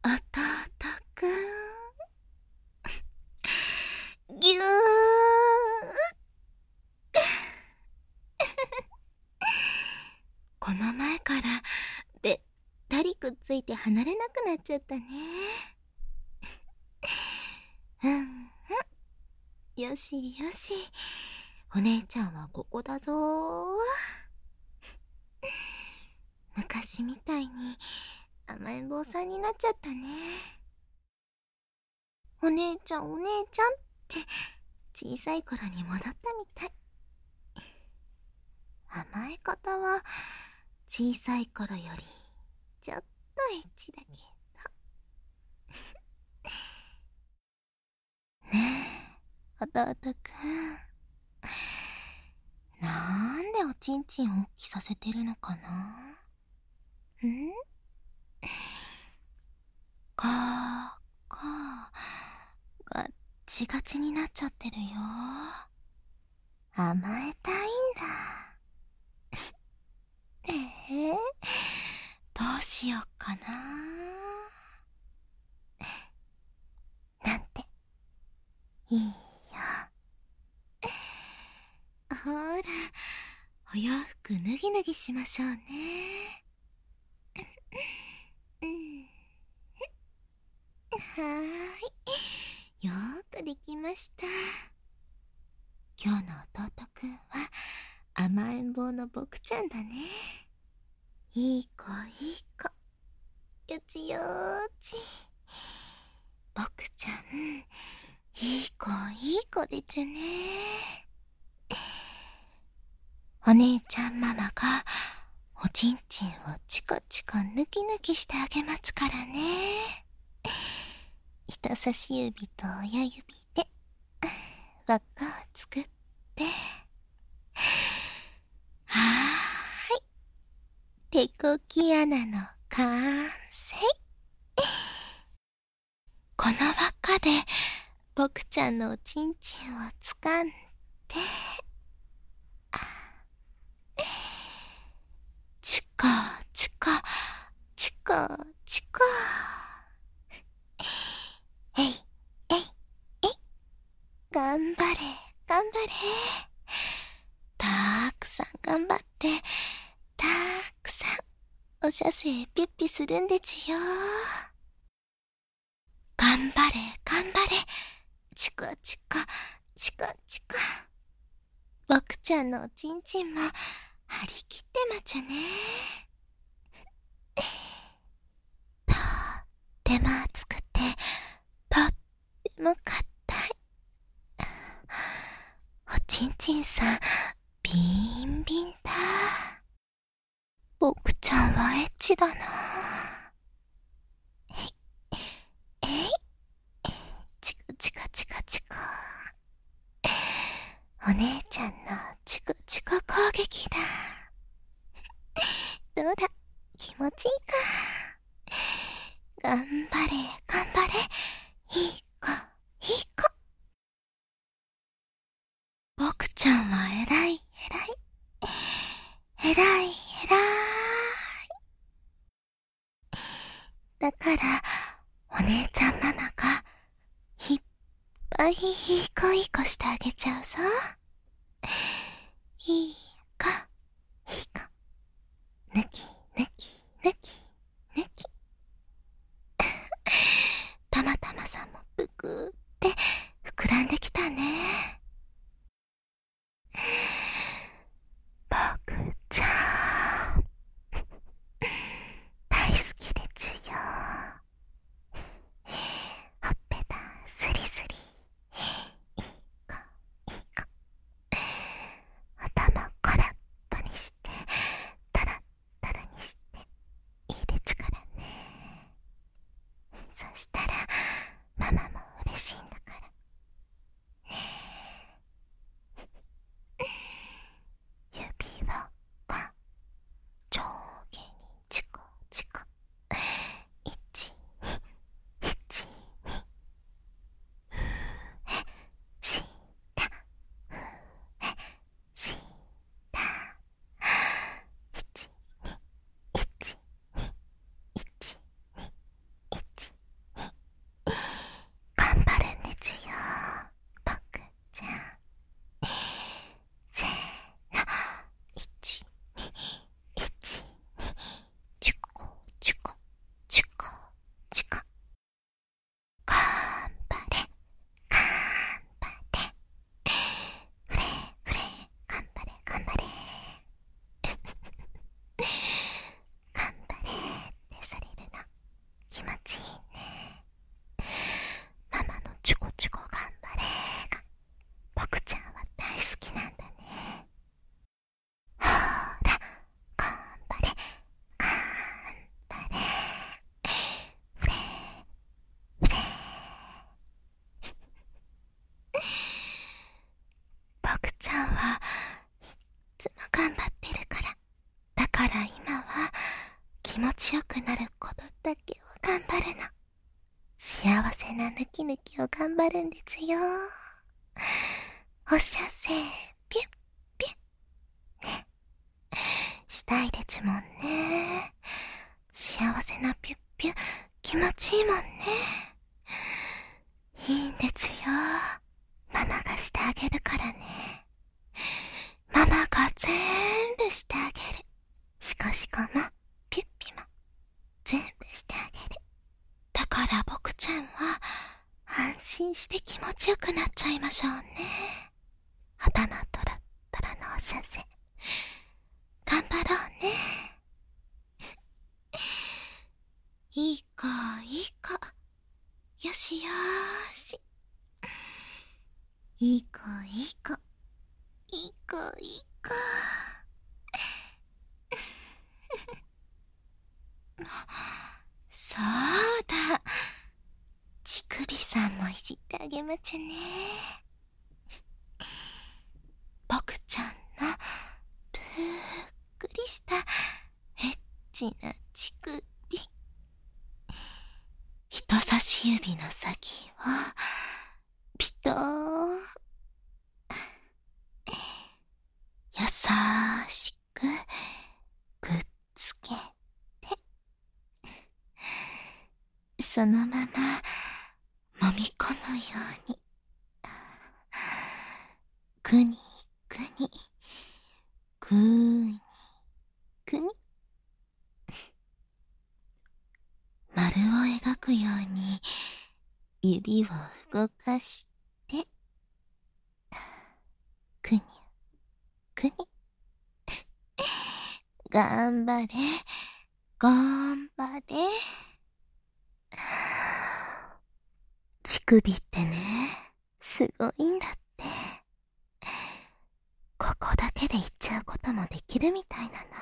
弟くん。ぎゅー。この前からべったりくっついて離れなくなっちゃったね。うんうん。よしよし。お姉ちゃんはここだぞー。昔みたいに甘えん坊さんになっちゃったね。お姉ちゃんお姉ちゃんって小さい頃に戻ったみたい。甘え方は小さい頃よりちょっとエッチだけど。ねえ、弟くん。なんでおちんちんを大きさせてるのかな。かーかー、ガッチガチになっちゃってるよ。甘えたいんだ。どうしよっかな。なんていいよ。ほら、お洋服脱ぎ脱ぎしましょうね。うん、はーい、よーくできました。今日の弟くんは甘えん坊の僕ちゃんだね。いい子いい子、よちよーち。僕ちゃん、いい子いい子でちゅね。お姉ちゃんママがおちんちんをチコチコヌキヌキしてあげまちからね。人差し指と親指で輪っかを作って、はーい、手こき穴の完成。この輪っかで僕ちゃんのおちんちんを掴んで、チコチコチコチコ。えいえいえい、頑張れ頑張れ。たーくさん頑張って、たーくさんお射精ピッピするんでちゅよ。頑張れ頑張れ、チコチコチコチコ。僕ちゃんのおちんちんも張り切ってまちゅね。とっても熱くてとっても硬いおちんちんさん、ビンビンだ。僕ちゃんはエッチだな。えいチコチコチコチコ。お姉ちゃんのチコチコ攻撃だ。どうだ、気持ちいいか。頑張れ頑張れ、いい子いい子。僕ちゃんは偉い偉い偉い偉い。だからお姉ちゃんママがいっぱいいい子いい子してあげちゃうぞ。いい子いい子、ぬきぬきぬきぬき。たまたまさんもぷくーって膨らんできたね。僕ちゃん大好きでちゅよ。ほっぺたスリスリ、いい子いい子。 ちよくなることだけを頑張るの。幸せなぬきぬきを頑張るんですよ。おっしゃせピュッピュッね、したいですもんね。幸せなピュッピュッ気持ちいいもんね。いいんですよ。ママがしてあげるからね。ママが全部してあげる。シコシコもピュッピも全部してあげる。だから僕ちゃんは安心して気持ちよくなっちゃいましょうね。頭トラットラのおしゃせ頑張ろうね。いい子いい子、よしよーし。いい子いい子、いい子いい子。そうだ、乳首さんもいじってあげまちゅね。僕ちゃんのぷっくりしたエッチな乳首、人差し指の先をピトー優しくくっつけて、そのまま揉み込むように、くにくにくにくに、丸を描くように指を動かしてくにくに頑張れ頑張れ。乳首ってね、すごいんだって。ここだけで言っちゃうこともできるみたいなの。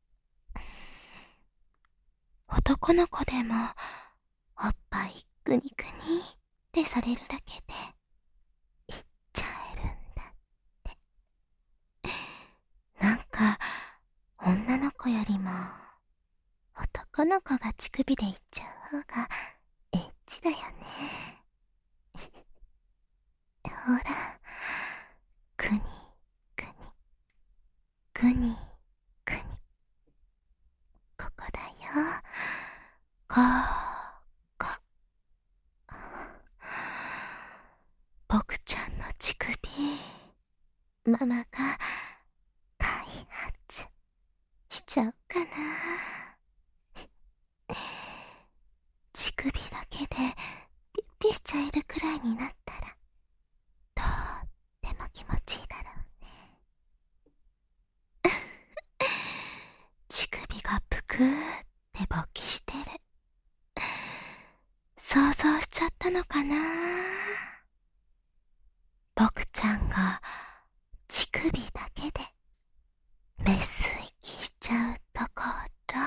男の子でもおっぱいグニグニってされるだけで言っちゃえるんだって。なんか女の子よりも男の子が乳首で言っちゃう方がエッチだよね。ほら、くにくにくにくに、ここだよ、ここ。僕ちゃんの乳首、ママが開発しちゃおうかな。乳首だけでピッピしちゃえるくらいになったらとっても気持ちいいだろうね。乳首がぷくーって勃起してる。想像しちゃったのかな。僕ちゃんが乳首だけでメス息しちゃうところ。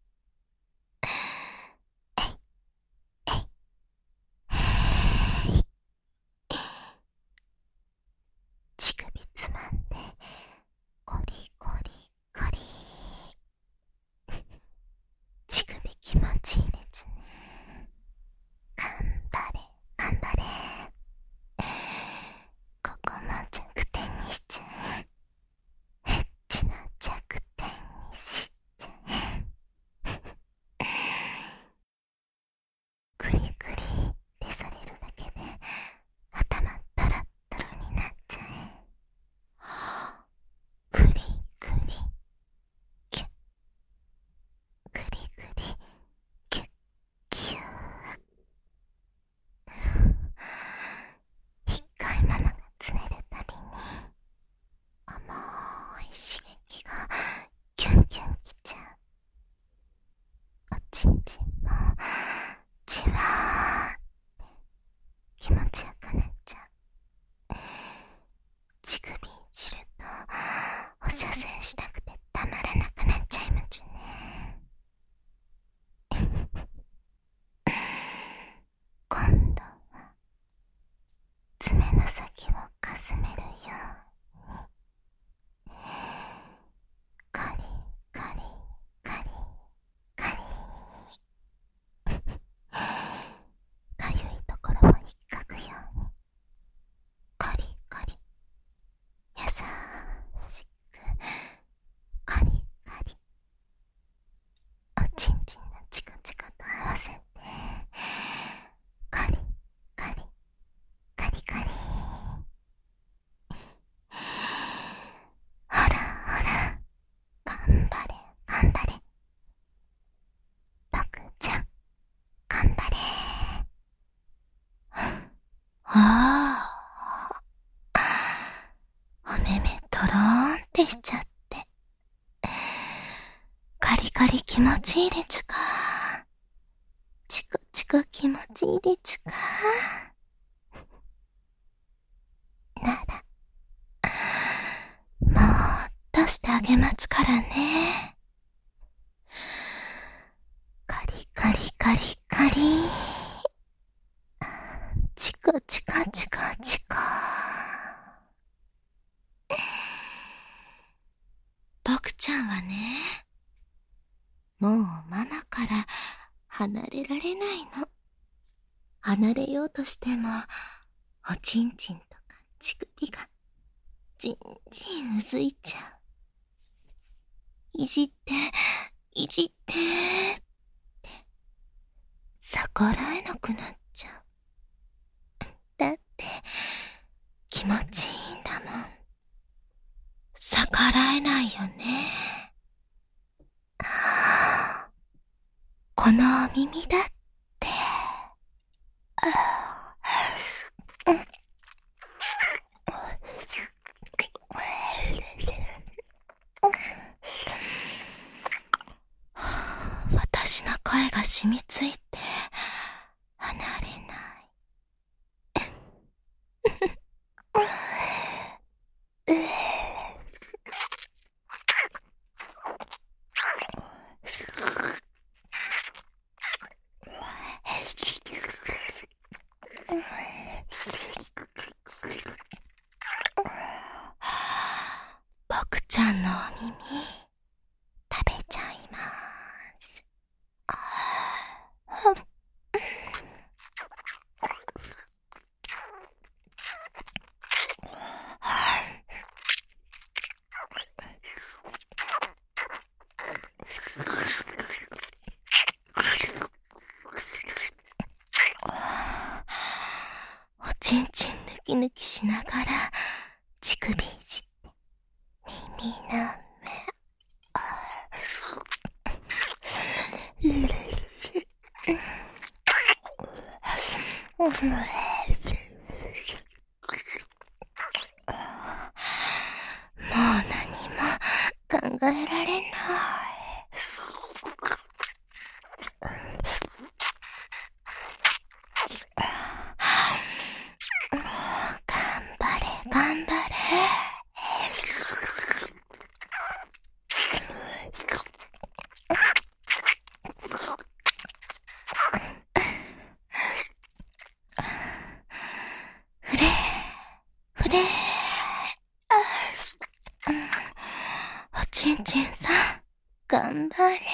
乳首つまんでコリコリコリ。乳首気持ちいいですね。頑張れ頑張れ。ここも弱点にしちゃえ。エッチな弱点にしちゃえ。グリグリってされるだけで頭トロットロになっちゃえ。グリグリキュッ、グリグリキュッキュー。一回ママがつねるたびに甘い刺激がキュンキュンきちゃう。おちんちんもじわーって気持ちよくなっちゃう。乳首いじるとお射精したくてたまらなくなっちゃいまちゅね。今度は爪の先をかすめるようにカリカリカリカリ。 ああ、お目目ドローンってしちゃって。カリカリ気持ちいいでちゅか。チクチク気持ちいいでちゅか。なら、もっとしてあげまちからね。カリカリカリカリ。チコチコチコチコ。僕ちゃんはね、もうママから離れられないの。離れようとしても、おちんちんとか乳首がじんじんうずいちゃう。いじって、いじってって逆らえなくなっちゃう。だって気持ちいいんだもん。逆らえないよね。このお耳だって。私の声が染みついて離れない。僕ちゃんのお耳食べちゃいます。おちんちん抜き抜きしながら乳首いじって耳なめ。もう何も考えられない。頑張れ頑張れ。ふれふれ。おちんちんさん頑張れ。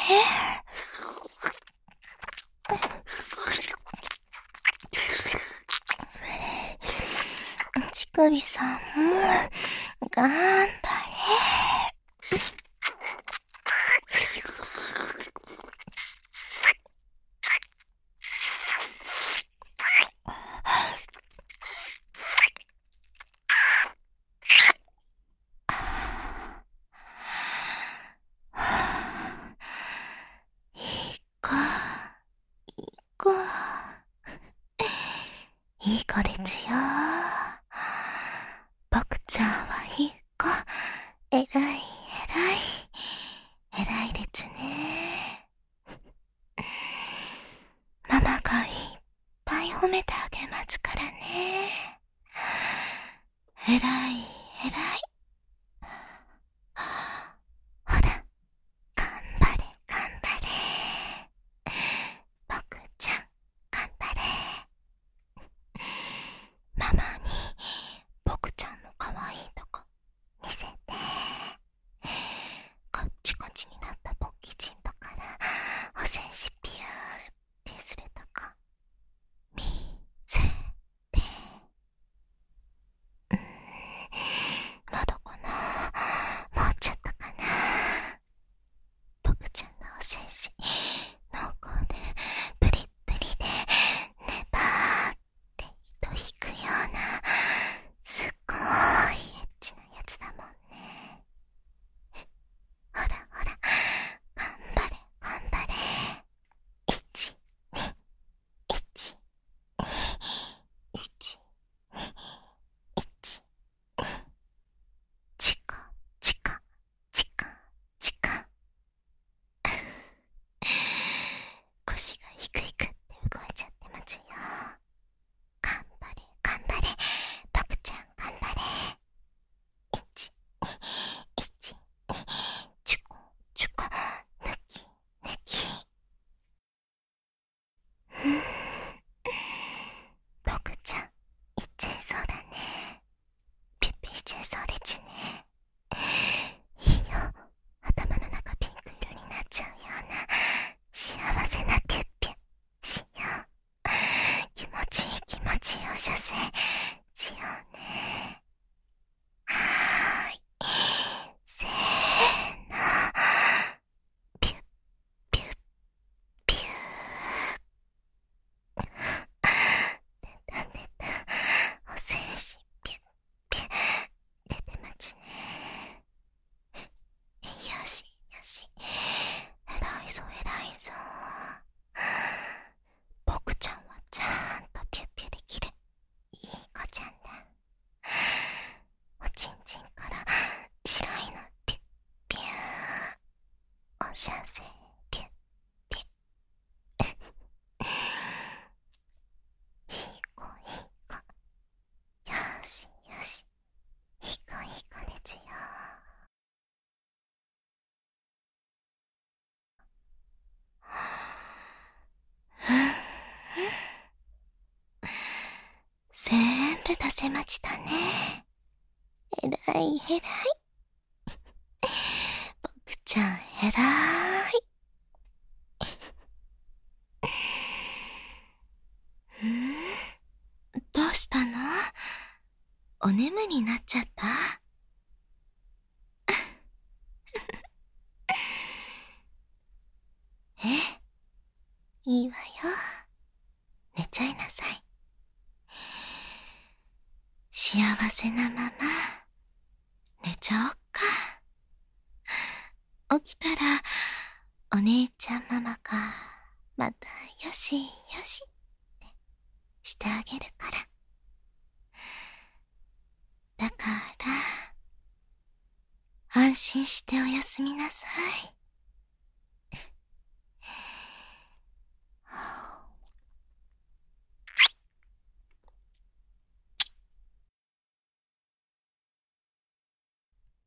乳首さんも頑張れ。いい子ですよ。僕ちゃんはいい子。えらいえらい。えらいでちゅね。ママがいっぱい褒めてあげまちからね。えらいえらい。ほら、頑張れ頑張れ。僕ちゃん頑張れ。ママに僕ちゃんの可愛いとこ見せて。こっちこっちになったポッキチンポからおせんしピューってするとこ見せて。 せ待ちだね。えらいえらい。僕ちゃんえらい。どうしたの？お眠になっちゃった？いいわよ。寝ちゃいなさい。幸せなまま寝ちゃおっか。起きたらお姉ちゃんママがまたよしよしってしてあげるから。だから安心しておやすみなさい。